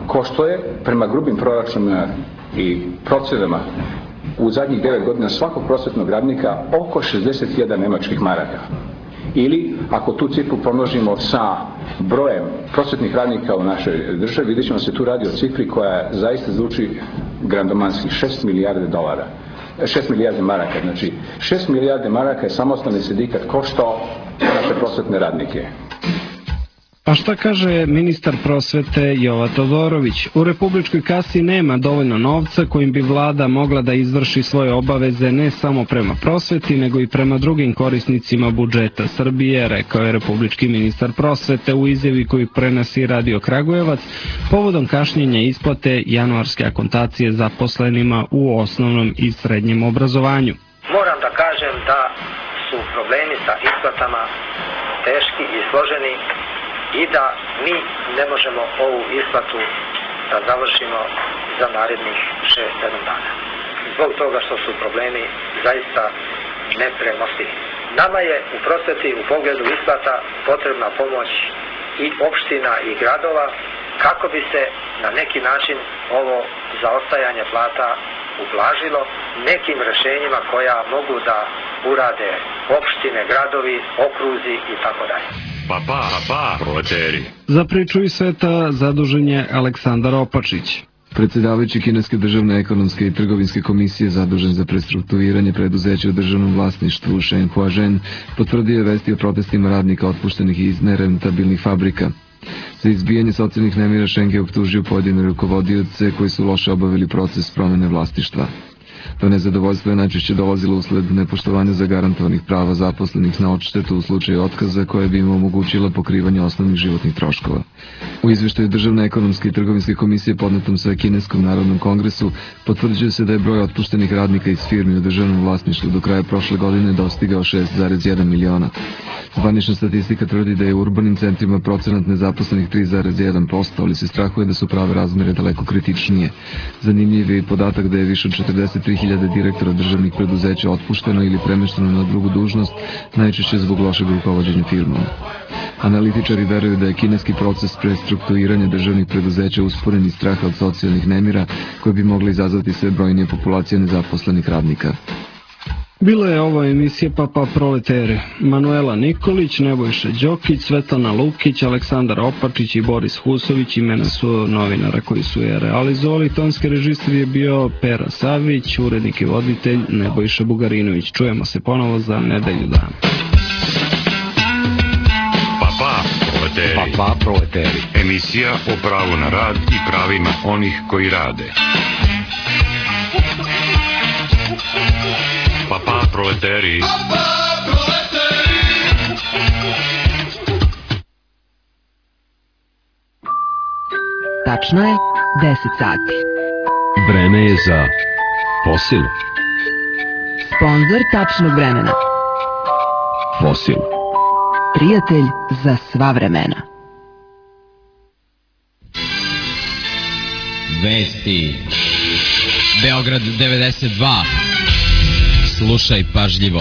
Košto je, prema grubim proračunima i procenama, u zadnjih 9 godina svakog prosvetnog radnika oko 61 nemačkih maraka. Ili, ako tu cifru pomnožimo sa brojem prosvetnih radnika u našoj državi, vidjet ćemo se tu radi o cifri koja zaista zvuči grandomanski, 6 milijarde dolara. 6 milijarde maraka, znači 6 milijarde maraka je samostalni sindikat koštao naše prosvetne radnike. A šta kaže ministar prosvete Jova Todorović? U republičkoj kasi nema dovoljno novca kojim bi vlada mogla da izvrši svoje obaveze ne samo prema prosveti, nego i prema drugim korisnicima budžeta Srbije, rekao je republički ministar prosvete u izjavi koju prenosi Radio Kragujevac povodom kašnjenja isplate januarske akontacije zaposlenima u osnovnom i srednjem obrazovanju. Moram da kažem da su problemi sa isplatama teški i složeni i da mi ne možemo ovu isplatu da završimo za narednih 6-7 dana. Zbog toga što su problemi zaista nepremostivi. Nama je u prosveti u pogledu isplata potrebna pomoć i opština i gradova kako bi se na neki način ovo zaostajanje plata ublažilo nekim rešenjima koja mogu da urade opštine, gradovi, okruzi i tako dalje. Proleteri. Za priču iz sveta zadužen je Aleksandar Opačić. Predsedavajući Kineske državne ekonomske i trgovinske komisije zadužen za prestrukturiranje preduzeća u državnom vlasništvu Shen Huazhen potvrdio je vesti o protestima radnika otpuštenih iz nerentabilnih fabrika. Za izbijanje socijalnih nemira Šeng je optužio pojedine rukovodioce koji su loše obavili proces promene vlasništva. To nezadovoljstvo je najčešće dolazilo usled nepoštovanja zagarantovanih prava zaposlenih na odštetu u slučaju otkaza koje bi im omogućila pokrivanje osnovnih životnih troškova. U izveštaju Državne ekonomske i trgovinske komisije podnetom Svekineskom narodnom kongresu potvrđuje se da je broj otpuštenih radnika iz firmi u državnom vlasništvu do kraja prošle godine dostigao 6,1 miliona. Zvanična statistika tvrdi da je u urbanim centrima procenat nezaposlenih 3,1%, ali se strahuje da su prave razmere daleko kritičnije. Zanimljiv je i podatak da je više od 43.000 direktora državnih preduzeća otpušteno ili premešteno na drugu dužnost, najčešće zbog lošeg rukovođenja firmom. Analitičari veruju da je kineski proces prestrukturiranja državnih preduzeća usporen iz straha od socijalnih nemira koje bi mogli izazvati sve brojnije populacije nezaposlenih radnika. Bila je ovo emisija Papa Proleteri. Manuela Nikolić, Nebojša Đokić, Svetlana Lukić, Aleksandar Opačić i Boris Husović imena su novinara koji su je realizovali. Tonski režisir je bio Pera Savić, urednik i voditelj Nebojša Bugarinović. Čujemo se ponovo za nedelju dana. Papa Proleteri. Emisija o pravu na rad i pravima onih koji rade. Papa Proleteri. Tačno je 10 sati. Vreme je za Fosil. Sponzor tačnog vremena. Fosil. Prijatelj za sva vremena. Vesti. Beograd 92. Slušaj pažljivo.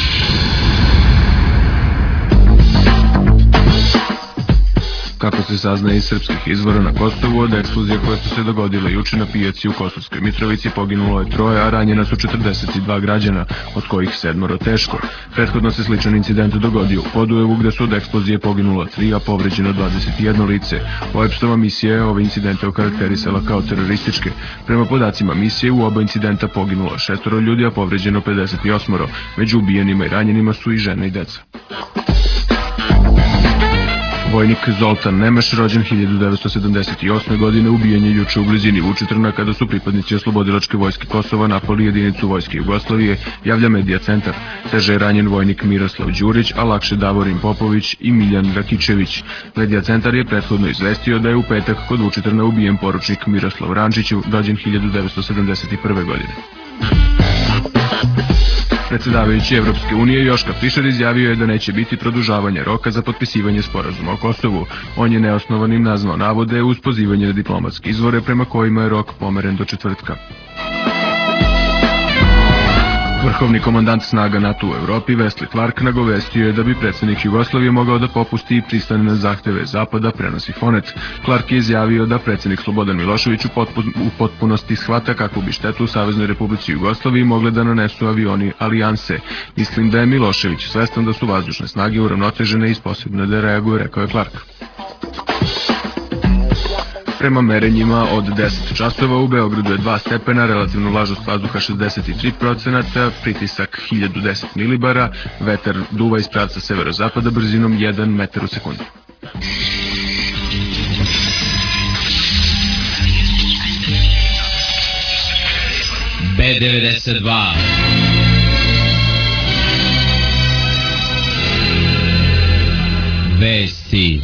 Kako se saznaje iz srpskih izvora na Kosovu, od eksplozije koje su se dogodile juče na pijaci u Kosovskoj Mitrovici poginulo je 3, a ranjena su 42 građana, od kojih 7 teško. Prethodno se sličan incident dogodio u Podujevu, gde su od eksplozije poginulo 3, a povređeno 21 lice. OEBS-ova misija je ove incidente okarakterisala kao terorističke. Prema podacima misije, u oba incidenta poginulo 6 ljudi, a povređeno 58. Među ubijenima i ranjenima su i žene i deca. Vojnik Zoltan Nemeš, rođen 1978. godine, ubijen je juče u blizini Vučitrna kada su pripadnici Oslobodilačke vojske Kosova napali jedinicu vojske Jugoslavije, javlja Medija centar. Teže je ranjen vojnik Miroslav Đurić, a lakše Davorin Popović i Miljan Rakičević. Medija centar je prethodno izvestio da je u petak kod Vučitrna ubijen poručnik Miroslav Rančić, rođen 1971. godine. Predsjedavajući Evropske unije Joška Fišer izjavio je da neće biti produžavanja roka za potpisivanje sporazuma o Kosovu. On je neosnovanim nazvao navode uz pozivanje na diplomatske izvore prema kojima je rok pomeren do četvrtka. Vrhovni komandant snaga NATO u Evropi, Wesley Clark, nagovestio je da bi predsjednik Jugoslavije mogao da popusti i pristane na zahteve Zapada, prenosi Fonet. Clark je izjavio da predsjednik Slobodan Milošević u potpunosti shvata kakvu bi štetu u Saveznoj Republici Jugoslaviji mogle da nanesu avioni Alijanse. Mislim da je Milošević svestan da su vazdušne snage uravnotežene i sposobne da reaguju, rekao je Clark. Prema merenjima od 10 časova u Beogradu je 2 stepena, relativna vlažnost vazduha 63%, pritisak 1010 milibara, vetar duva iz pravca severozapada brzinom 1 metar u sekundu. B92 Vesti.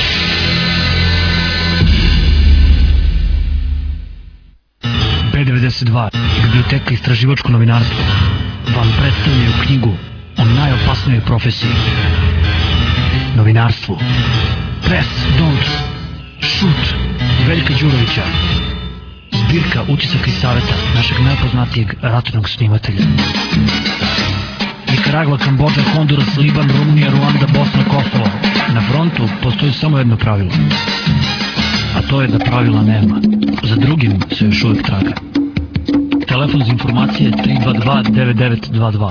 B92, Biblioteka istraživačko novinarstvo, vam predstavljaju knjigu o najopasnijoj profesiji. Novinarstvu. Press, don't, shoot, Veljka Đurovića. Zbirka utisaka i saveta našeg najpoznatijeg ratnog snimatelja. Nikaragva, Kambodža, Honduras, Liban, Rumunija, Ruanda, Bosna, Kosovo. Na frontu postoji samo jedno pravilo. A to je da pravila nema. Za drugim se još uvijek traga. Telefon za informacije 322-9922.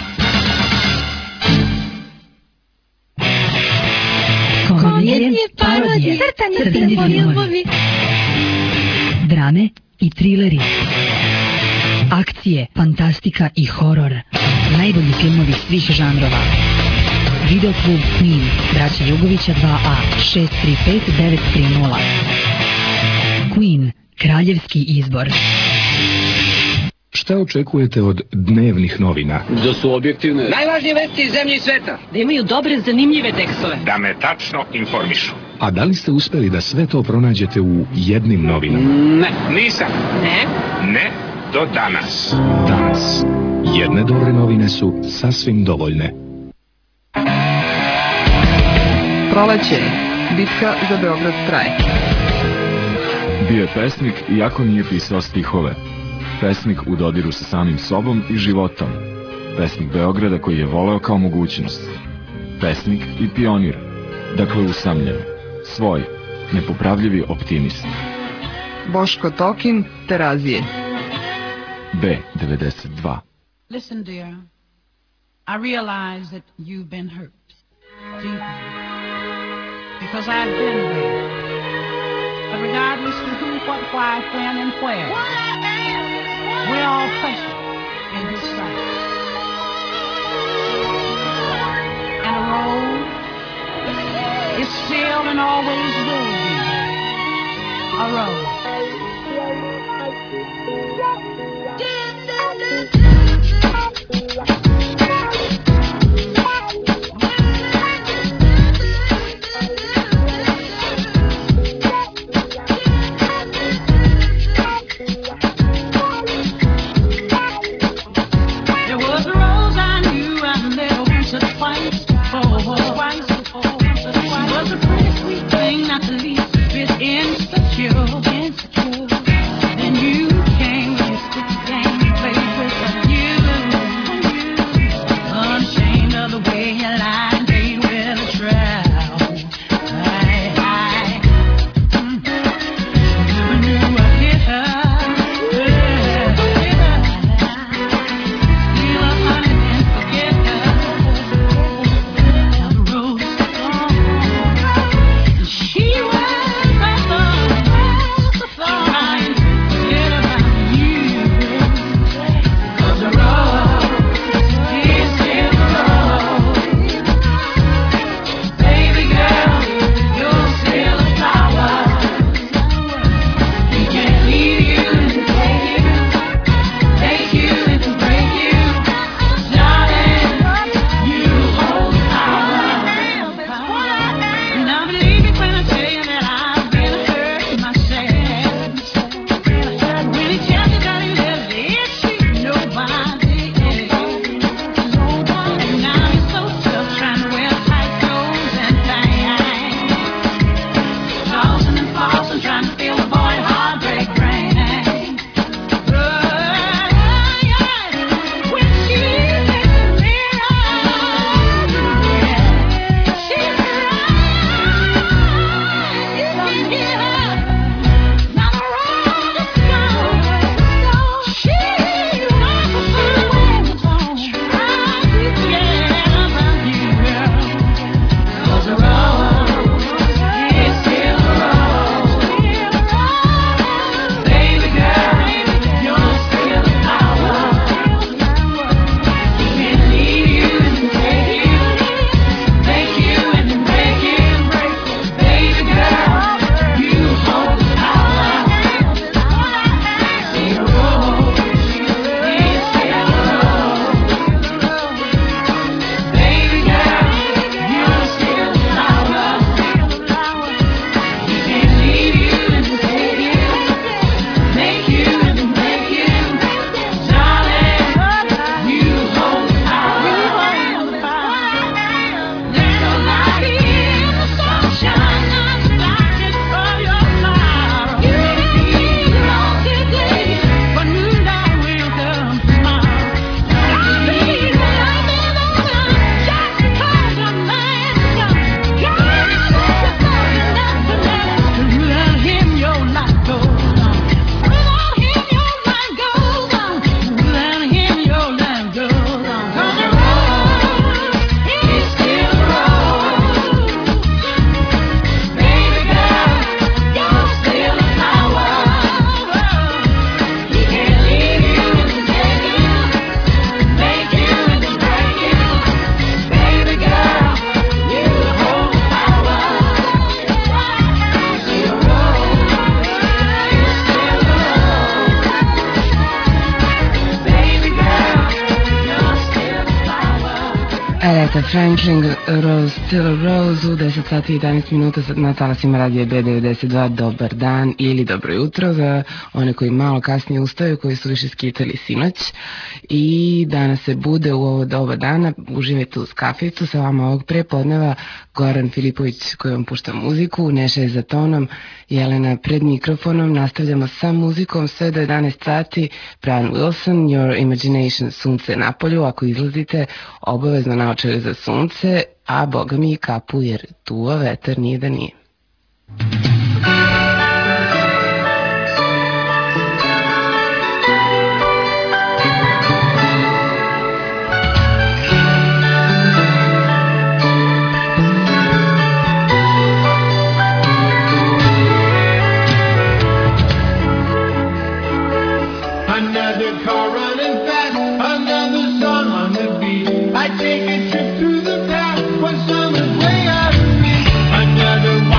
Komedije, parodije, crtani filmovi, drame i trileri, akcije, fantastika i horor. Najbolji filmovi svih žanrova. Videoklub Queen, braća Jugovića 2A, 635-930. Queen, kraljevski izbor. Šta očekujete od dnevnih novina? Da su objektivne. Najvažnije vesti iz zemlje i sveta. Da imaju dobre, zanimljive tekstove. Da me tačno informišu. A da li ste uspeli da sve to pronađete u jednim novinama? Ne, nisam. Ne? Ne, do danas. Danas. Jedne dobre novine su sasvim dovoljne. Proleće. Bitka za Beograd traje. Bio je pesnik iako nije pisao stihove. Pesnik u dodiru sa samim sobom i životom. Pesnik Beograda koji je voleo kao mogućnost. Pesnik i pionir. Dakle usamljen. Svoj. Nepopravljivi optimist. Boško Tokin, Terazije. B92. Listen, dear. I realize that you've been hurt deeply because I've been there. But regardless to who, what, why, when, and where, we're all precious in His sight. And a rose is still and always will be a rose. Was a pretty sweet thing, not the least bit insecure. Aretha Franklin, Rose, Still a Rose u 10 sati i 11 minuta na talasima radija B92. Dobar dan ili dobro jutro za one koji malo kasnije ustaju, koji su više skitali sinoć i danas se bude u ovo doba dana. Uživajte uz kaficu, sa vama ovog prepodneva Goran Filipović koji vam pušta muziku, Neša je za tonom, Jelena pred mikrofonom. Nastavljamo sa muzikom sve do 11 sati. Brian Wilson, Your Imagination, sunce na polju, ako izlazite obavezno naočare za sunce, a boga mi i kapu jer duva vetar nije da nije. Another car running fast, another song on the beat. I take a trip through the past when summer's way out of reach. Another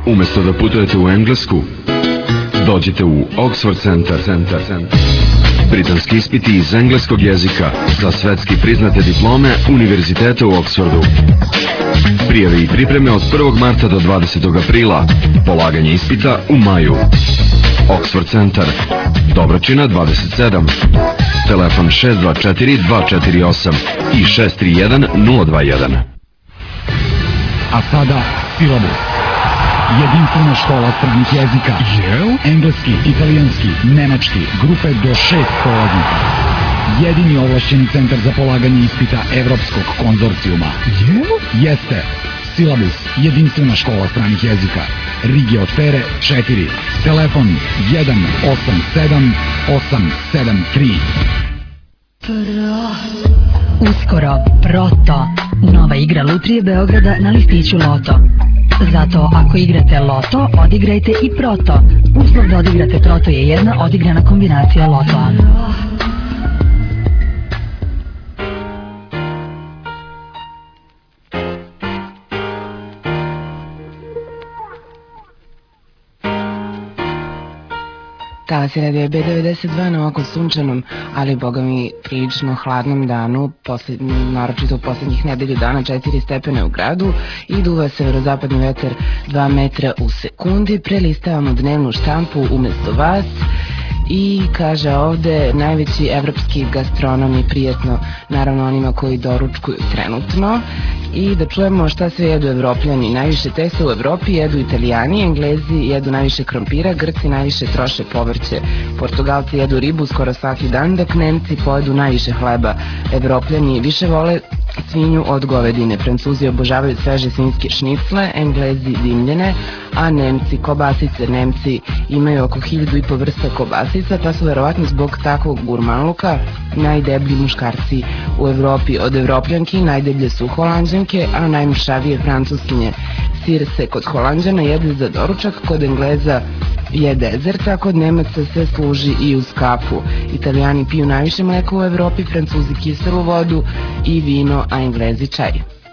Umesto da putujete u Englesku, dođite u Oxford Center. Britanski ispiti iz engleskog jezika za svetski priznate diplome Univerziteta u Oxfordu. Prijave i pripreme od 1. marta do 20. aprila. Polaganje ispita u maju. Oxford Center. Dobročina 27. Telefon 624-248 i 631-021. A sada Silabus. Jedinstvena škola stranih jezika. Engleski, italijanski, nemački, grupe do 6 polaznika. Jedini ovlašćeni centar za polaganje ispita Evropskog konzorcijuma. Jeste Silabus, jedinstvena škola stranih jezika. Rige od Fere 4. Telefon 187-873. Uskoro Proto, nova igra Lutrije Beograda na listiću Loto. Zato ako igrate Loto, odigrajte i Proto. Uslov da odigrate Proto je jedna odigrana kombinacija Lotoa. Talasi radio B92 na ovako sunčanom, ali boga mi prilično hladnom danu, naročito u poslednjih nedelju dana, 4 stepene u gradu i duva severozapadni vetar 2 metra u sekundi. Prelistavamo dnevnu štampu umesto vas i kaže ovde najveći evropski gastronomi, prijetno naravno onima koji doručkuju trenutno. I da čujemo šta sve jedu Evropljani. Najviše testa u Evropi jedu Italijani, Englezi jedu najviše krompira, Grci najviše troše povrće, Portugalci jedu ribu skoro svaki dan, dok Nemci pojedu najviše hleba. Evropljani više vole svinju od govedine, Francuzi obožavaju sveže svinjske šnicle, Englezi dimljene, a Nemci kobasice. Nemci imaju oko 1500 vrsta kobasica, pa su verovatno zbog takvog gurmanluka najdeblji muškarci u Evropi. Od Evropljanki najdeblje su Holanđanke, a najmršavije Francuskinje. Sir se kod Holanđana jede za doručak, kod Engleza je dezert, a kod Nemaca se služi i uz kafu. Italijani piju najviše mleka u Evropi, Francuzi kiselu vodu i vino, a Englezi čaj.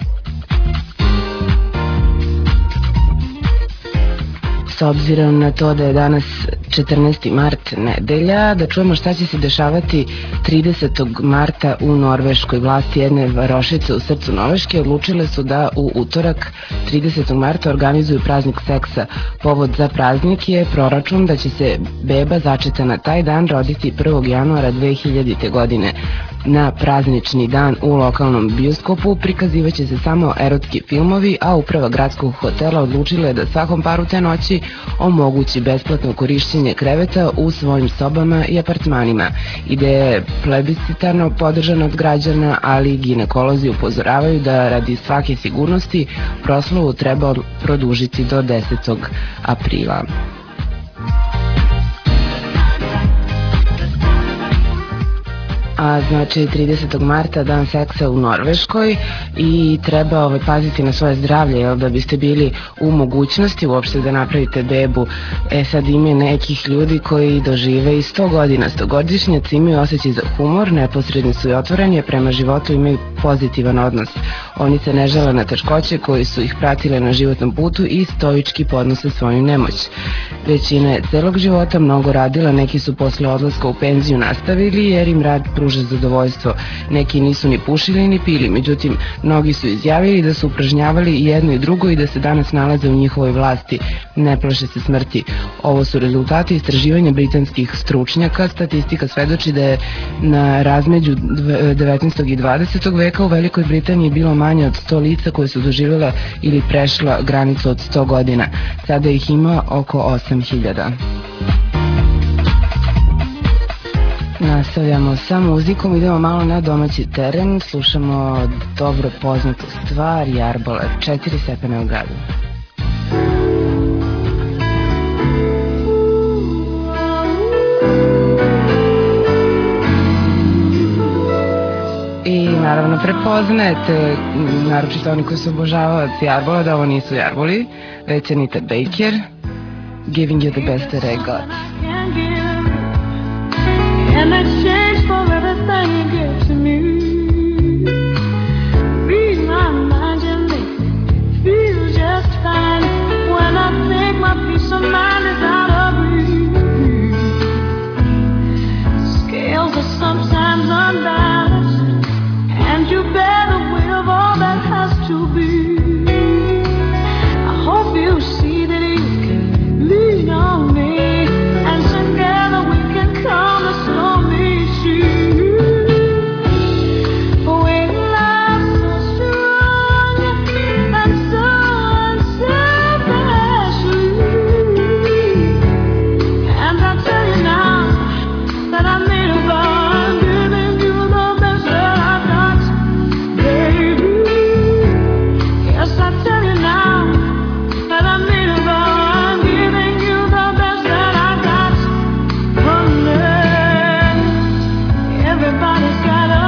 S obzirom na to da je danas 14. mart nedelja, da čujemo šta će se dešavati 30. marta u Norveškoj. Vlasti jedne varošice u srcu Norveške odlučile su da u utorak 30. marta organizuju praznik seksa. Povod za praznik je proračun da će se beba začeta na taj dan roditi 1. januara 2000. godine. Na praznični dan u lokalnom bioskopu prikazivaće se samo erotski filmovi, a uprava gradskog hotela odlučila je da svakom paru te noći omogući besplatno korišćenje kreveta u svojim sobama i apartmanima. Ideja je plebiscitarno podržana od građana, ali ginekolozi upozoravaju da radi svake sigurnosti proslavu treba produžiti do 10. aprila. A znači 30. marta dan seksa u Norveškoj i treba paziti na svoje zdravlje, jel, da biste bili u mogućnosti uopšte da napravite bebu. Sad ima nekih ljudi koji dožive i 100 godina. 100-godišnjaci imaju osjećaj za humor, neposredni su i otvoreni, a prema životu imaju pozitivan odnos. Oni se ne žele na teškoće koji su ih pratile na životnom putu i stoički podnose svoju nemoć. Većina je celog života mnogo radila, neki su posle odlaska u penziju nastavili jer im rad pruža zadovoljstvo. Neki nisu ni pušili ni pili, međutim, mnogi su izjavili da su upražnjavali i jedno i drugo i da se danas nalaze u njihovoj vlasti. Ne plaše se smrti. Ovo su rezultati istraživanja britanskih stručnjaka. Statistika svedoči da je na razmeđu 19. i 20. veka u Velikoj Britaniji bilo manje od 100 lica koje su doživjela ili prešla granicu od 100 godina. Sada ih ima oko 8000. Nastavljamo sa muzikom, idemo malo na domaći teren, slušamo dobro poznatu stvar, Jarbole, 4 stepena u gradu. I naravno prepoznajete, naročito oni koji su obožavaoci Jarbola, da ovo nisu Jarboli, već Anita Baker, Giving You the Best That I Got. In exchange for everything you give to me, read my mind and make me feel just fine. When I think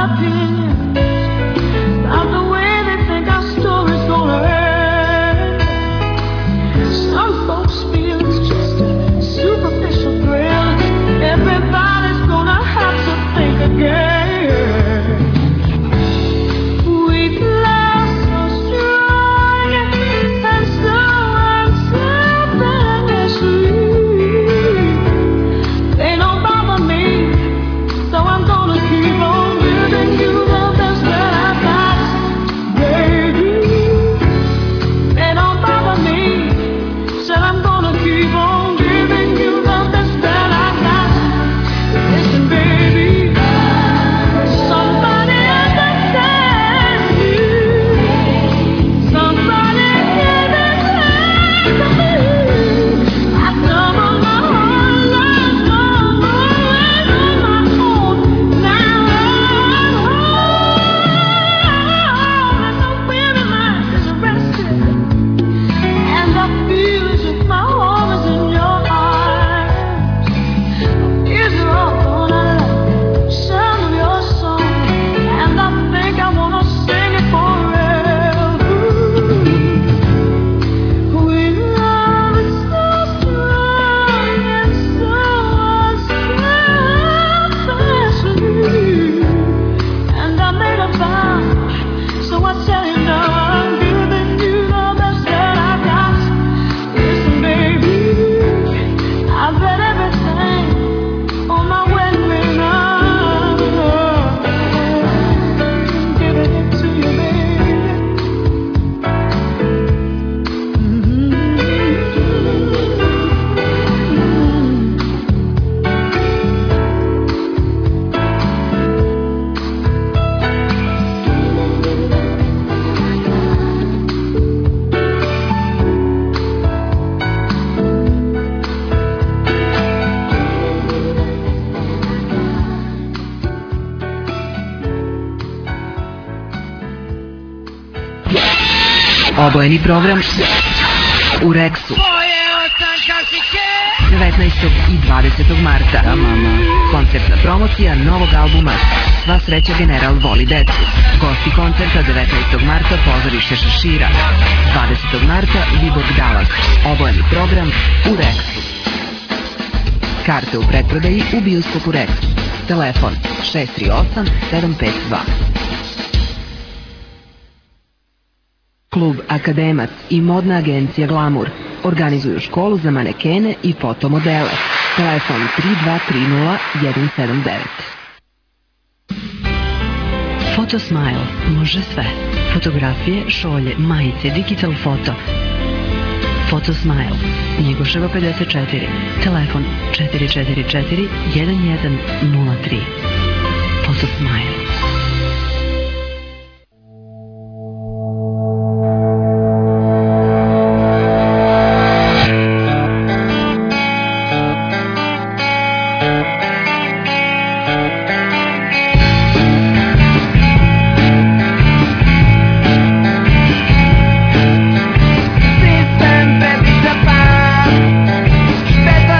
opinions about the way they think our story's gonna end. Some folks feel it's just a superficial thrill. Everybody's gonna have to think again. We've lost so strong and so unselfishly. They don't bother me, so I'm gonna keep on giving you the best that I got, baby. They don't bother me, said I'm gonna keep on giving you the best that I got. Listen, baby, somebody understand me. Somebody give it to me. I stumbled my whole life always on my own. Now and the weary mind is rested, and I feel as if my home is in your arms. Is it all gonna let the sound of your song, and I think I wanna sing it forever. We love is so strong and so unselfishly, and I made a vow, so I tell you now I'm giving you the best that I got. Listen, baby, I bet everything on my wedding ring now. Giving it to you, baby. Obojeni program u Rexu 19. i 20. marta. Koncertna promocija novog albuma Sva sreća general voli decu. Gosti koncerta 19. marta pozorište Šešira. 20. marta Viborg Dallas. Obojeni program u Rexu. Karte u pretprodaji u bioskopu Rex. Telefon 638 752. Klub Akademac i modna agencija Glamour organizuju školu za manekene i fotomodele. Telefon 3230 179. Photosmile može sve. Fotografije, šolje, majice, digital foto. Photosmile, Njegoševa 54. Telefon 444 1103. Photosmile.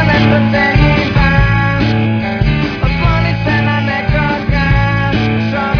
Shot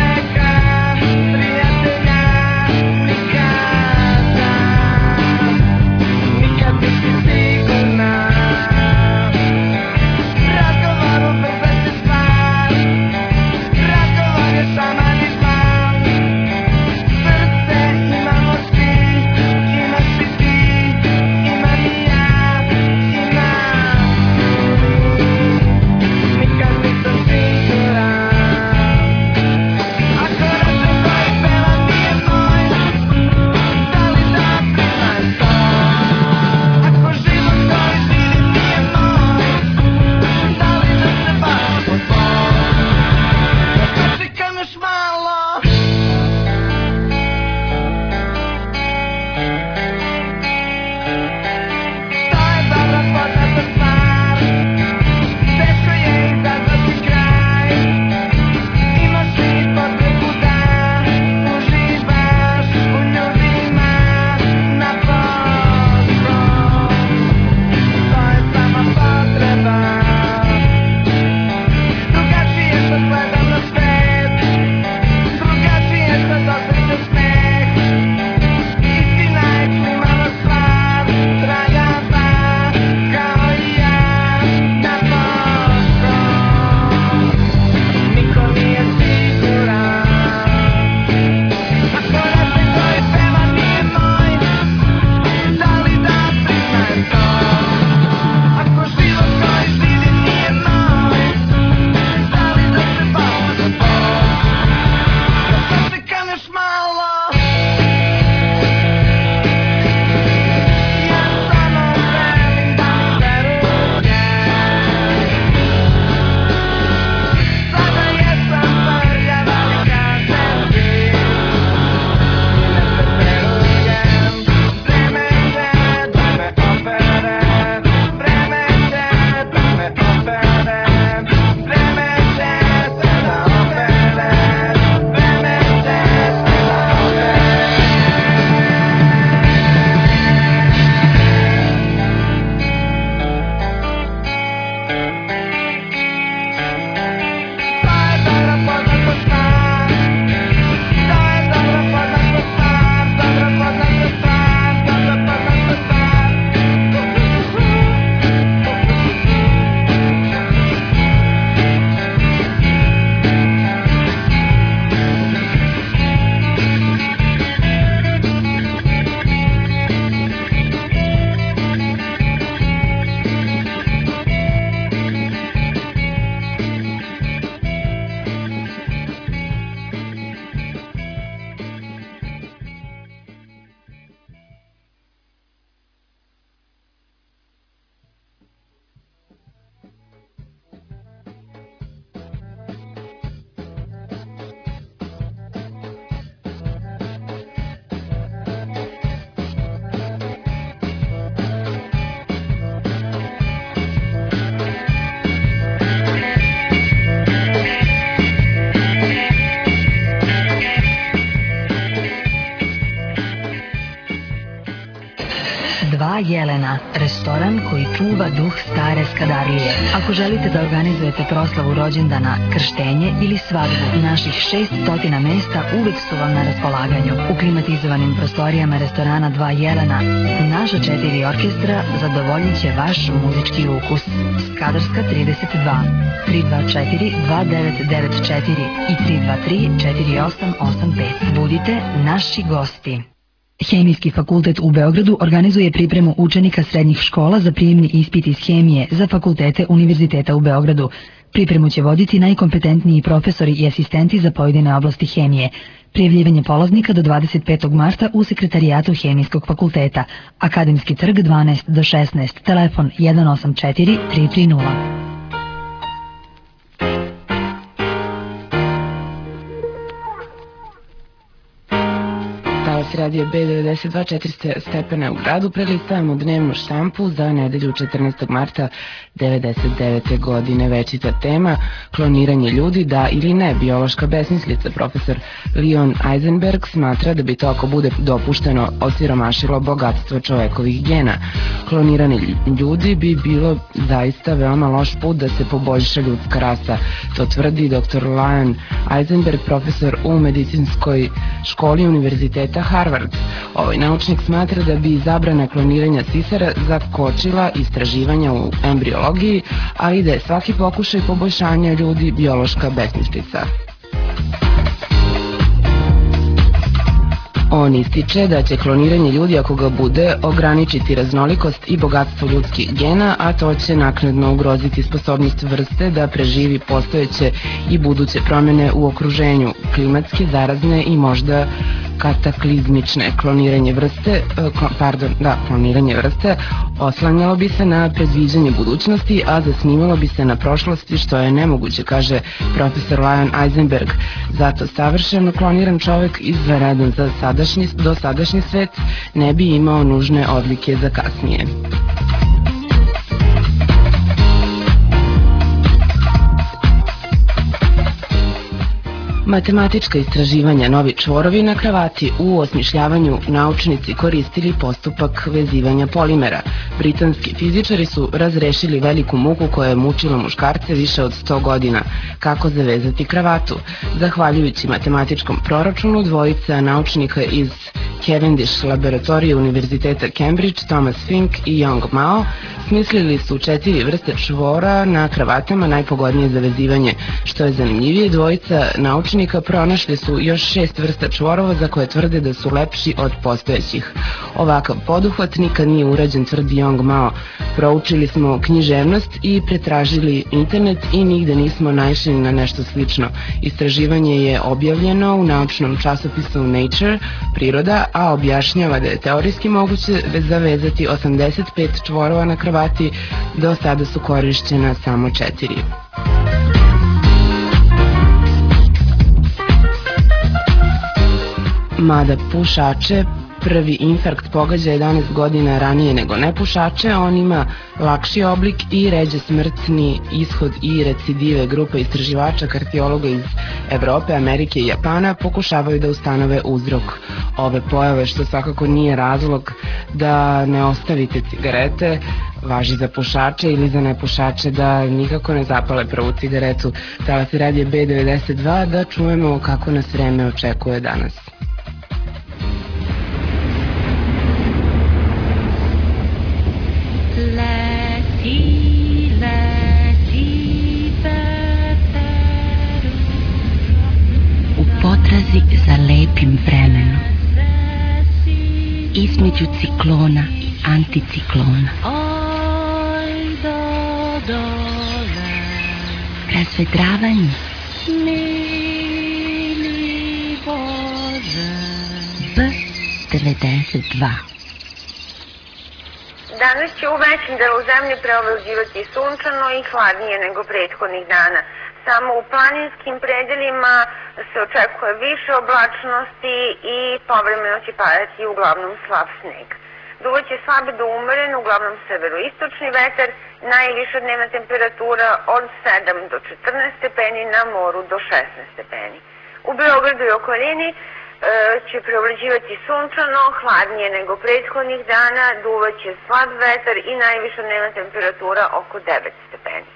Dva Jelena, restoran koji čuva duh stare Skadarlije. Ako želite da organizujete proslavu rođendana, krštenje ili svadbu, naših 600 mesta uvek su vam na raspolaganju. U klimatizovanim prostorijama restorana Dva Jelena, naša 4 orkestra zadovoljit će vaš muzički ukus. Skadarska 32, 324 2994 i 323 4885. Budite naši gosti. Hemijski fakultet u Beogradu organizuje pripremu učenika srednjih škola za prijemni ispit iz hemije za fakultete Univerziteta u Beogradu. Pripremu će voditi najkompetentniji profesori i asistenti za pojedine oblasti hemije. Prijavljivanje polaznika do 25. marta u sekretarijatu Hemijskog fakulteta. Akademski trg 12 do 16, telefon 184 330. Radio B92, 400 stepena u gradu. Prelistavamo dnevnu štampu za nedelju 14. marta 99. godine. Večita tema: kloniranje ljudi, da ili ne. Biološka besmislica. Profesor Leon Eisenberg smatra da bi to, ako bude dopušteno, osiromašilo bogatstvo čovekovih gena. Klonirani ljudi bi bilo zaista veoma loš put da se poboljša ljudska rasa. To tvrdi dr. Leon Eisenberg, profesor u medicinskoj školi Univerziteta Harvard. Ovaj naučnik smatra da bi zabrana kloniranja sisara zakočila istraživanja u embriologiji, ali da je svaki pokušaj poboljšanja ljudi biološka besmislica. On ističe da će kloniranje ljudi, ako ga bude, ograničiti raznolikost i bogatstvo ljudskih gena, a to će naknadno ugroziti sposobnost vrste da preživi postojeće i buduće promjene u okruženju, klimatske, zarazne i možda kataklizmične. Kloniranje vrste oslanjalo bi se na predviđanje budućnosti, a zasnivalo bi se na prošlosti, što je nemoguće, kaže profesor Leon Eisenberg. Zato savršeno kloniran čovek izvanredan za dosadašnji svet ne bi imao nužne odlike za kasnije. Matematička istraživanja, novi čvorovi na kravati. U osmišljavanju naučnici koristili postupak vezivanja polimera. Britanski fizičari su razrešili veliku muku koja je mučila muškarce više od 100 godina. Kako zavezati kravatu? Zahvaljujući matematičkom proračunu, dvojica naučnika iz Cavendish laboratorije Univerziteta Cambridge, Thomas Fink i Young Mao, smislili su 4 vrste čvora na kravatama najpogodnije za vezivanje. Što je zanimljivije, dvojica naučnika pronašli su još 6 vrsta čvorova za koje tvrde da su lepši od postojećih. Ovakav poduhvat nikad nije urađen, tvrdi Young Mao. Proučili smo književnost i pretražili internet i nigde nismo naišli na nešto slično. Istraživanje je objavljeno u naučnom časopisu Nature, Priroda, a objašnjava da je teorijski moguće zavezati 85 čvorova na kravati, do sada su korišćena samo 4. Mada pušače prvi infarkt pogađa 11 godina ranije nego nepušače, on ima lakši oblik i ređe smrtni ishod i recidive. Grupa istraživača kardiologa iz Evrope, Amerike i Japana pokušavaju da ustanove uzrok ove pojave, što svakako nije razlog da ne ostavite cigarete. Važi za pušače ili za nepušače da nikako ne zapale prvu cigaretu. Talas radio B92, da čujemo kako nas vreme očekuje danas. U potrazi za lepim vremenom, između ciklona i anticiklona, razvedravanje, B92. Danas će u većem delu zemlje preovlađivati sunčano i hladnije nego prethodnih dana. Samo u planinskim predelima se očekuje više oblačnosti i povremeno će padati uglavnom slab sneg. Duvaće slab do umeren, uglavnom severoistočni vetar, najviša dnevna temperatura od 7 do 14 stepeni, na moru do 16 stepeni. U Beogradu i okolini će preovlađivati sunčano, hladnije nego prethodnih dana, duvaće slab vetar i najviša dnevna temperatura oko 9 stepeni.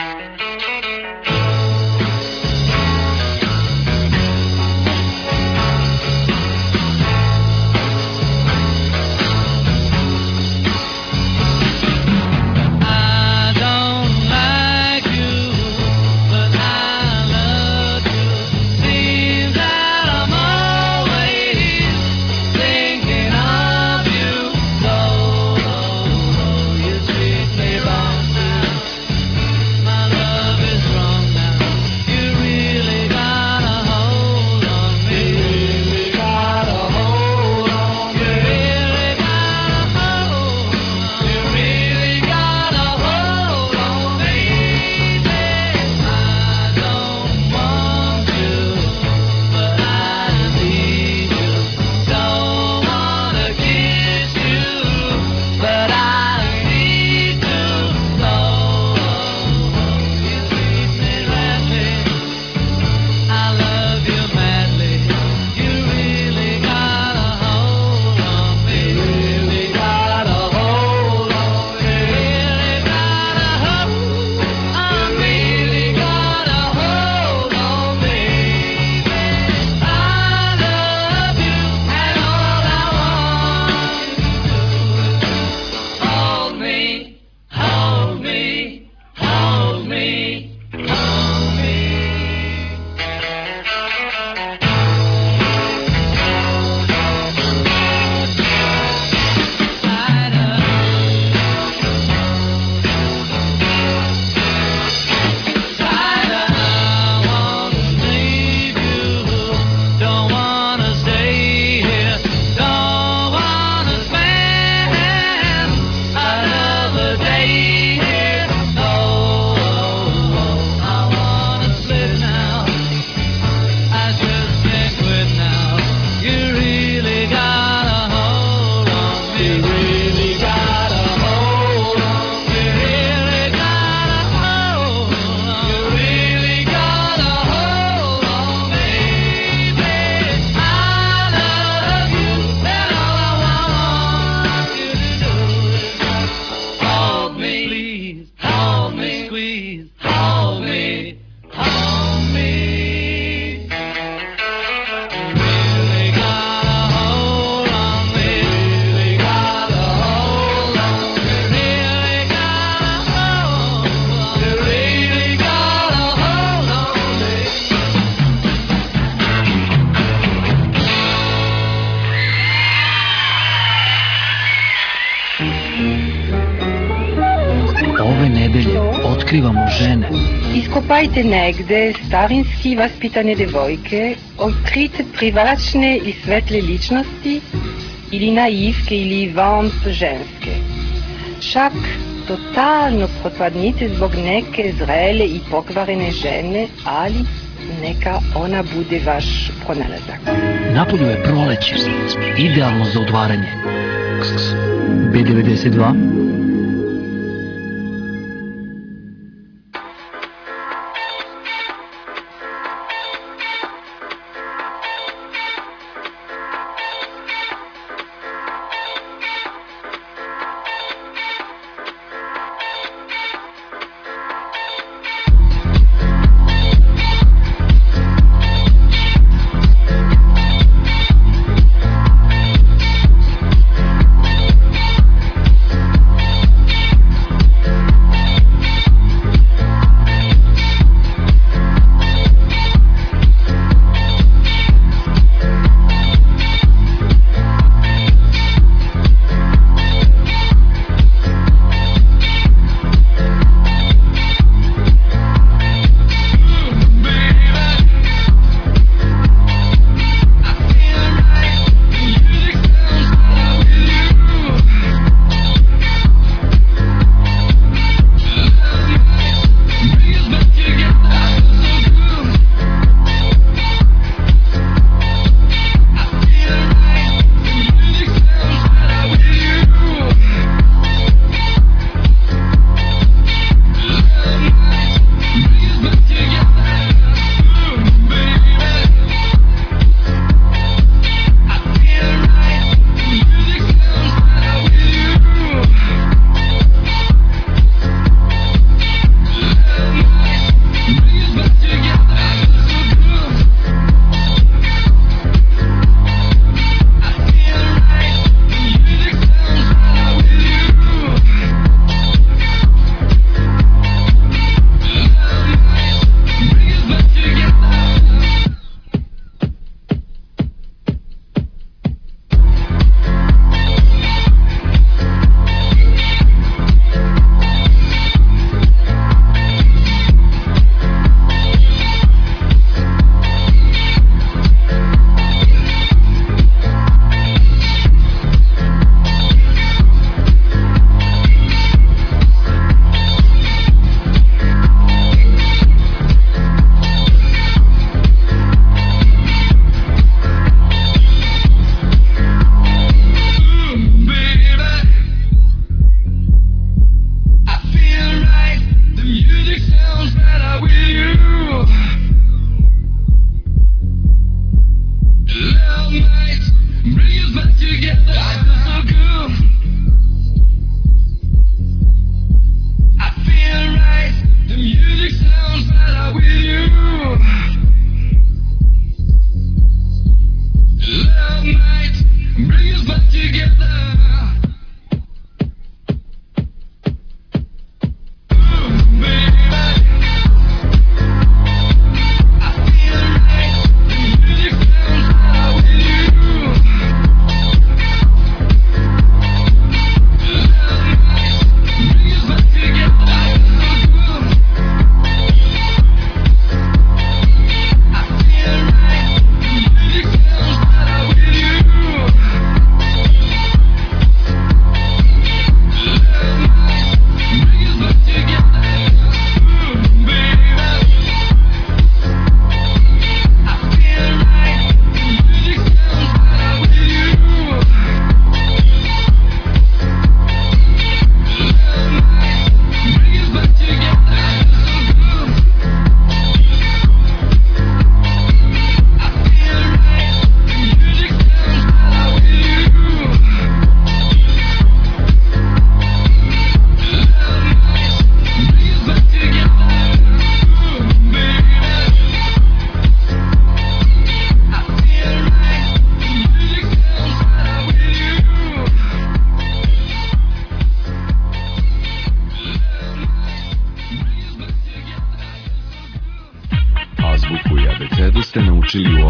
Otkrivamo žene. Iskopajte negde starinski vaspitane devojke, otkrite privlačne i svetle ličnosti ili naivke ili vamp ženske. Čak totalno propadnite zbog neke zrele i pokvarene žene, ali neka ona bude vaš pronalazak. Napolju je proleće, idealno za udvaranje. B92.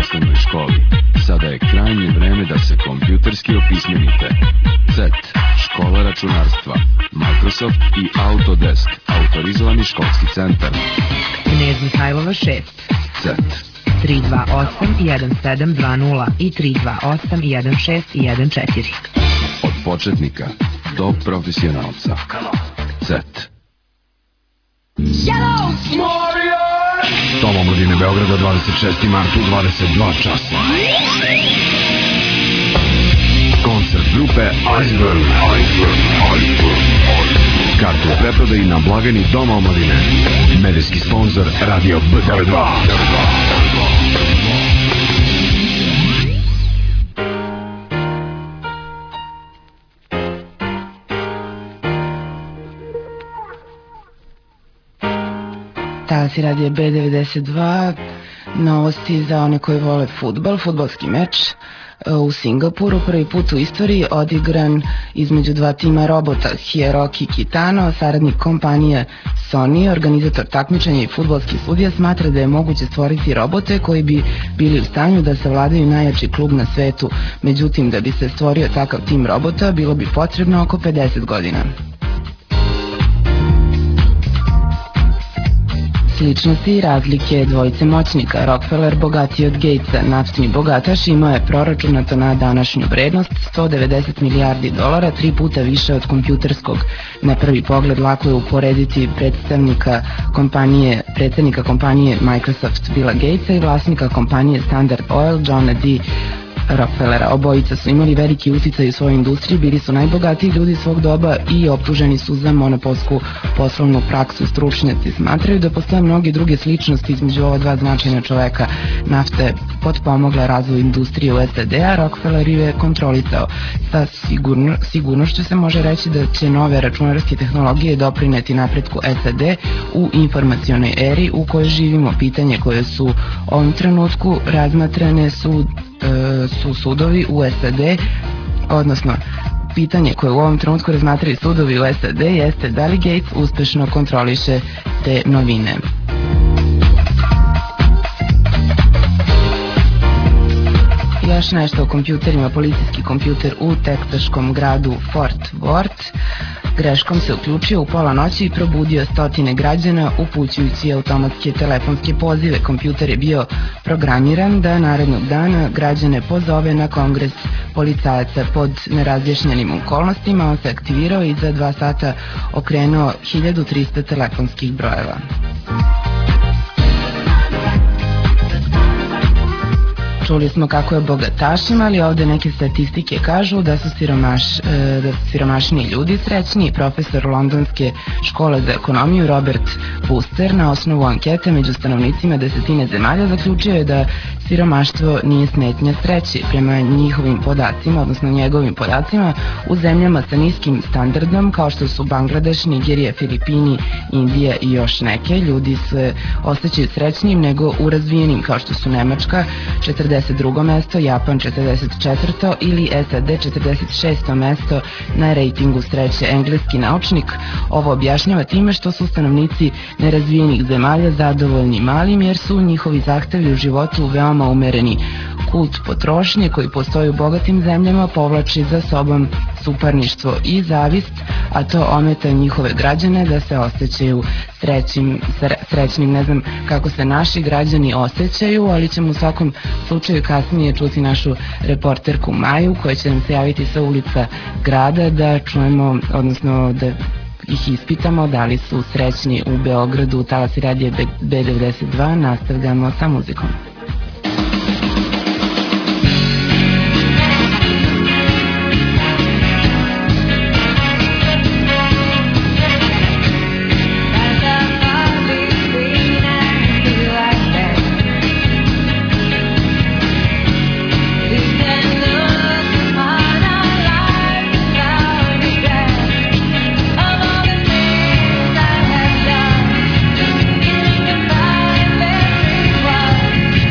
osnovnoj školi. Sada je krajnje vreme da se kompjuterski opismenite. CET, škola računarstva, Microsoft i Autodesk, autorizovani školski centar. Knez Mihajlova 6. CET. 328-1720 i 328-1614. Od početnika do profesionalca. CET. Dom omladine Beograda 26. marta u 22 časa. Koncert grupe Iceberg. Karte u preprodaji na blagajni Doma omladine. Medijski sponsor Radio B92. Talasi radija B92, novosti za one koji vole futbal, futbalski meč u Singapuru, prvi put u istoriji odigran između dva tima robota, Hiroki Kitano, saradnik kompanije Sony, organizator takmičenja i fudbalski sudija, smatra da je moguće stvoriti robote koji bi bili u stanju da savladaju najjači klub na svetu. Međutim, da bi se stvorio takav tim robota, bilo bi potrebno oko 50 godina. Sličnosti i razlike dvojice moćnika. Rockefeller, bogatiji od Gatesa, naftni bogataš, imao je proračunato na današnju vrednost $190 milijardi, 3 puta više od kompjuterskog. Na prvi pogled lako je uporediti predstavnika kompanije Microsoft Billa Gatesa i vlasnika kompanije Standard Oil Johna D. Rockefellera. Obojica su imali veliki uticaj u svojoj industriji, bili su najbogatiji ljudi svog doba i optuženi su za monopolsku poslovnu praksu. Stručnjaci smatraju da postoje mnogi druge sličnosti između ova dva značajna čoveka. Nafta je potpomogla razvoj industrije u SAD, a Rockefeller ju je kontrolisao. Sa sigurnošću se može reći da će nove računarske tehnologije doprineti napretku SAD u informacionoj eri u kojoj živimo. Pitanje koje su u ovom trenutku razmatrane su sudovi u SAD, odnosno pitanje koje u ovom trenutku razmatraju sudovi u SAD jeste da li Gates uspešno kontroliše te novine. Još nešto o kompjuterima. Policijski kompjuter u teksaškom gradu Fort Worth greškom se uključio u pola noći i probudio stotine građana upućujući automatske telefonske pozive. Kompjuter je bio programiran da narednog dana građane pozove na kongres policajaca pod nerazjašnjenim okolnostima. On se aktivirao i za 2 sata okrenuo 1300 telefonskih brojeva. Čuli smo kako je bogatašima, ali ovde neke statistike kažu da su siromašni ljudi srećniji. Profesor Londonske škole za ekonomiju Robert Buster na osnovu ankete među stanovnicima 10 zemalja zaključio je da siromaštvo nije smetnja sreći. Prema njihovim podacima, odnosno njegovim podacima, u zemljama sa niskim standardom kao što su Bangladeš, Nigerija, Filipini, Indija i još neke, ljudi se osjećaju srećnijim nego u razvijenim kao što su Nemačka 42. mesto, Japan 44. ili SAD 46. mesto na rejtingu sreće. Engleski naučnik ovo objašnjava time što su stanovnici nerazvijenih zemalja zadovoljni malim jer su njihovi zahtevi u životu veoma umereni. Kult potrošnje koji postoji u bogatim zemljama povlači za sobom suparništvo i zavist, a to ometa njihove građane da se osjećaju srećnim. Ne znam kako se naši građani osjećaju, ali ćemo u svakom slučaju kasnije čuti našu reporterku Maju koja će nam se javiti sa ulica grada da čujemo, odnosno da ih ispitamo da li su srećni u Beogradu. Talasi radija B92, nastavljamo sa muzikom. Everyone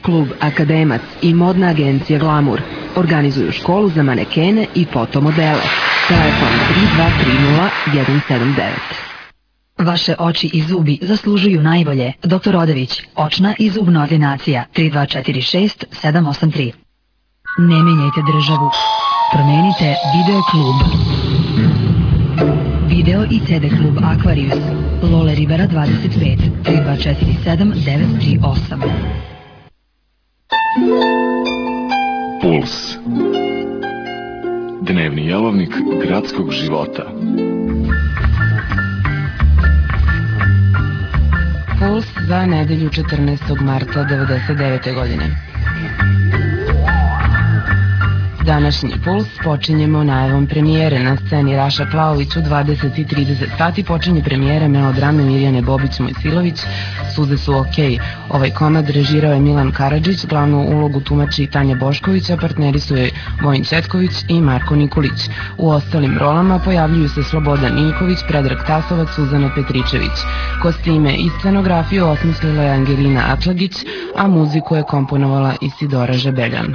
klub Akademac i modna agencija Glamour organizuju školu za manekene i fotomodele. Telefon 3230 179. Vaše oči i zubi zaslužuju najbolje. Dr. Odević, očna i zubna ordinacija 3246 783. Ne menjajte državu. Promenite Video klub. Video i CD klub Aquarius. Lole Ribera 25 3247 938. Puls. Dnevni jelovnik gradskog života. Puls za nedelju 14. marta 1999. godine. Današnji Puls počinjemo najavom premijere. Na sceni Raša Plaović u 20:30 sati počinje premijera melodrame Mirjane Bobić Mojsilović Suze su okej. Ovaj komad režirao je Milan Karadžić, glavnu ulogu tumači Tanja Bošković, a partneri su joj Vojin Četković i Marko Nikolić. U ostalim rolama pojavljuju se Slobodan Ninković, Predrag Tasovac, Suzana Petričević. Kostime i scenografiju osmislila je Angelina Atlagić, a muziku je komponovala Isidora Žebeljan.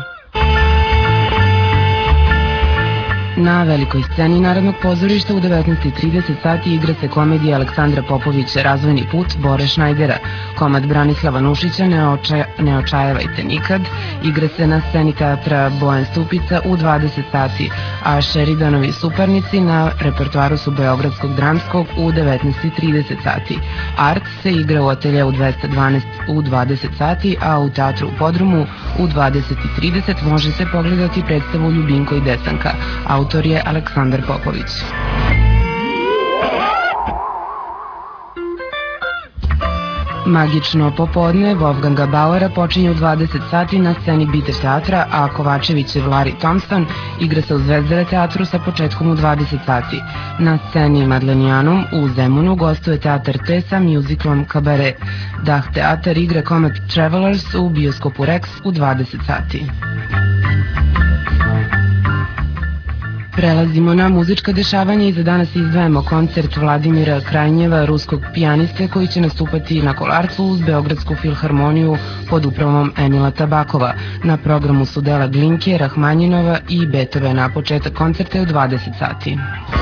Na velikoj sceni Narodnog pozorišta u 19:30 sati igra se komedija Aleksandra Popovića Razvojni put Bore Šnajdera. Komad Branislava Nušića Ne očajavajte nikad igra se na sceni teatra Bojan Stupica u 20 sati, a Sheridanovi suparnici na repertoaru su Beogradskog dramskog u 19:30 sati. Art se igra u ateljeu 212 u 20 sati, a u teatru u Podrumu u 20:30 možete pogledati predstavu Ljubinko i Desanka. Autor je Aleksandar Popović. Magično popodne Wolfganga Bauera počinje u 20 sati na sceni Bitev teatra, a Kovačevićev Larry Thompson igra se u Zvezdare teatru sa početkom u 20 sati. Na sceni Madlenijanum u Zemunu gostuje teatar T sa muziklom Kabare. Dah teatar igra komad Travelers u bioskopu Rex u 20 sati. Prelazimo na muzička dešavanja i za danas izdvajamo koncert Vladimira Krajnjeva, ruskog pijaniste koji će nastupati na Kolarcu uz Beogradsku filharmoniju pod upravom Emila Tabakova. Na programu su dela Glinke, Rahmanjinova i Beethovena. Početak koncerta je u 20 sati.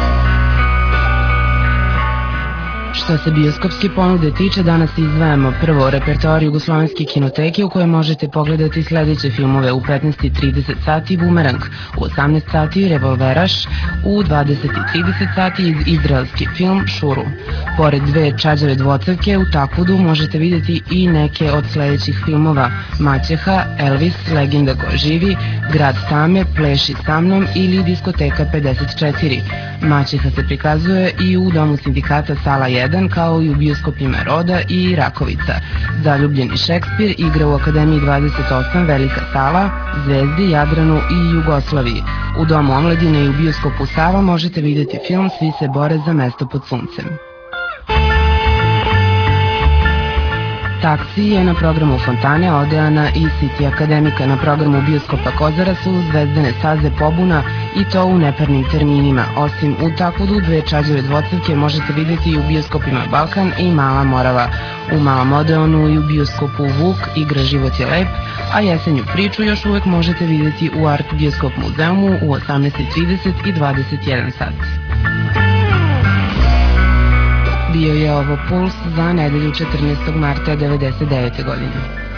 Što se bioskopske ponude tiče, danas izdvajamo prvo repertoar Jugoslovenske kinoteke u kojoj možete pogledati sledeće filmove: u 15:30 sati Bumerang, u 18 sati Revolveraš, u 20:30 sati izraelski film Šuru. Pored dve Čađave dvocevke u Takvudu možete videti i neke od sledećih filmova: Maćeha, Elvis, Legenda koja živi, Grad tame, Pleši sa mnom ili Diskoteka 54. Maćeha se prikazuje i u Domu sindikata Sala 1, kao i u bioskopima Roda i Rakovica. Zaljubljeni Šekspir igra u Akademiji 28, Velika sala, Zvezdi, Jadranu i Jugoslaviji. U Domu omladine i u bioskopu Sava možete videti film Svi se bore za mesto pod suncem. Taksi je na programu Fontane, Odeana i City Akademika. Na programu bioskopa Kozara su Zvezdane saze Pobuna i to u neparnim terminima. Osim u Takvudu, dve Čađave dvocevke možete videti i u bioskopima Balkan i Mala Morava. U Malom Odeonu i u bioskopu Vuk igra Život je lep, a Jesenju priču još uvek možete videti u Art bioskop muzeumu u 18:30 i 21 sat. Bio je ovo Puls za nedelju 14. marta 1999. godine.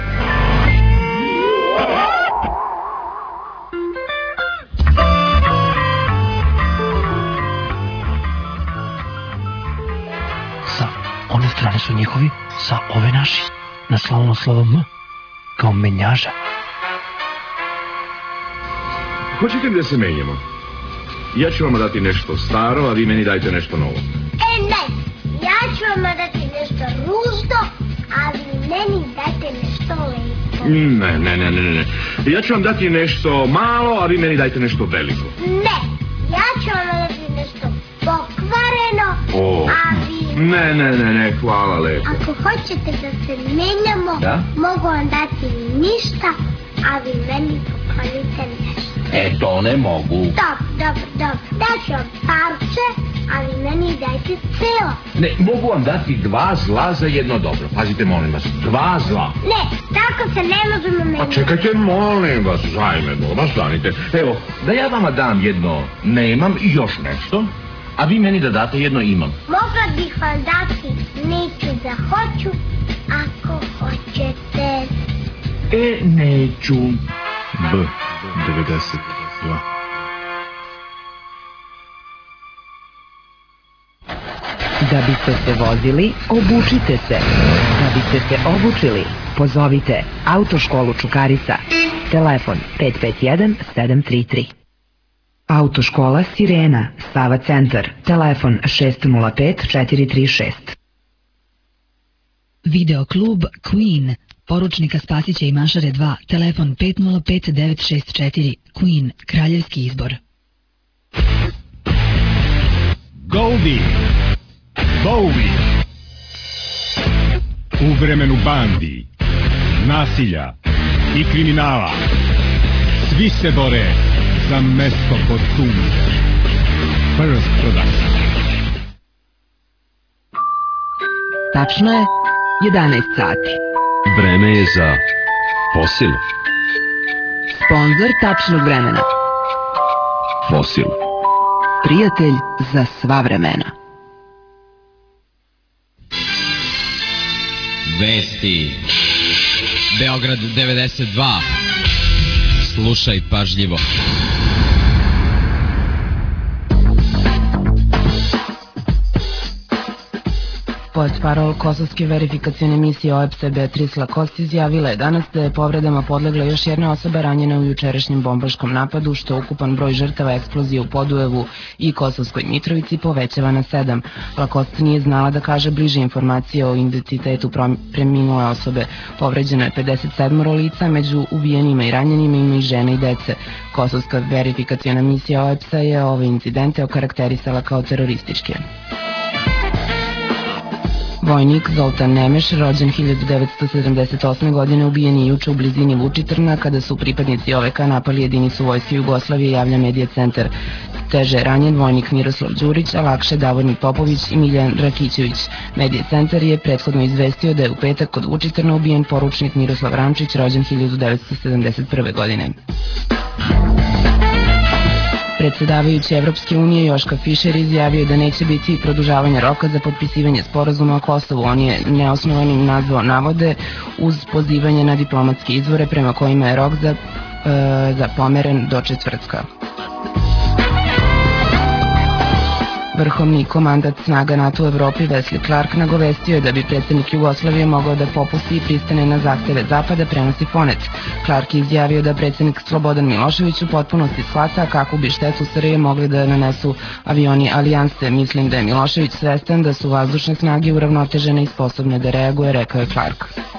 Sa one strane su njihovi, sa ove naši. Naslovno slovo M, kao menjaža. Hoćete li da se menjamo? Ja ću vam dati nešto staro, a vi meni dajte nešto novo. Ne, ja ću vam dati nešto ružno, a vi meni dajte nešto lepo. Ne. Ja ću vam dati nešto malo, a vi meni dajte nešto veliko. Ne, ja ću vam dati nešto pokvareno, a vi... Ne, hvala lepo. Ako hoćete da se menjamo, mogu vam dati ništa, a vi meni pokvarite nešto. To ne mogu. Dobro. Daću vam parče, a vi meni meni dajte celo. Ne, mogu vam dati 2 zla za jedno dobro. Pazite, molim vas, 2 zla. Ne, tako se ne možemo menjati. Pa čekajte, molim vas, zajme, stanite. Evo, da ja vama dam jedno nemam i još nešto, a vi meni da date jedno imam. Mogla bih vam dati neću za hoću, ako hoćete. Neću. B92. Da biste se vozili, obučite se. Da biste se obučili, pozovite Autoškolu Čukarica. Telefon 551 733. Autoškola Sirena, Sava centar. Telefon 605 436. Videoklub Queen, poručnika Spasića i Manšare 2, telefon 505 964. Queen, kraljevski izbor. Goldie, Bowie. U vremenu bandi, nasilja i kriminala svi se bore za mesto pod suncem. First Production. Tačno je 11 sati. Vreme je za Fosil. Sponzor tačnog vremena. Fosil. Prijatelj za sva vremena. Vesti. Beograd 92. Slušaj pažljivo. Portparol kosovske verifikacione misije OEBS-a Beatrice Lacoste izjavila je danas da je povredama podlegla još jedna osoba ranjena u jučerašnjem bombaškom napadu, što ukupan broj žrtava eksplozije u Podujevu i Kosovskoj Mitrovici povećava na 7. Lacoste nije znala da kaže bliže informacije o identitetu preminule osobe. Povređeno je 57 lica, među ubijenima i ranjenima ima i žene i dece. Kosovska verifikaciona misija OEBS-a je ove incidente okarakterisala kao terorističke. Vojnik Zoltan Nemeš, rođen 1978. godine, ubijen je juče u blizini Vučitrna kada su pripadnici OVK napali jedinicu Vojske Jugoslavije, javlja Medija centar. Teže je ranjen vojnik Miroslav Đurić, a lakše Davornik Popović i Miljan Rakićević. Medija centar je prethodno izvestio da je u petak kod Vučitrna ubijen poručnik Miroslav Rančić, rođen 1971. godine. Predsedavajući Evropske unije Joška Fišer izjavio da neće biti produžavanja roka za potpisivanje sporazuma o Kosovu. On je neosnovanim nazvao navode uz pozivanje na diplomatske izvore prema kojima je rok za pomeren do četvrtka. Vrhovni komandant snaga NATO u Evropi Wesley Clark nagovestio je da bi predsjednik Jugoslavije mogao da popusti i pristane na zahteve Zapada, prenosi Fonet. Clark je izjavio da predsjednik Slobodan Milošević u potpunosti shvata kakvu bi štetu Srbije mogli da nanesu avioni Alijanse. Mislim da je Milošević svestan da su vazdušne snage uravnotežene i sposobne da reaguje, rekao je Clark.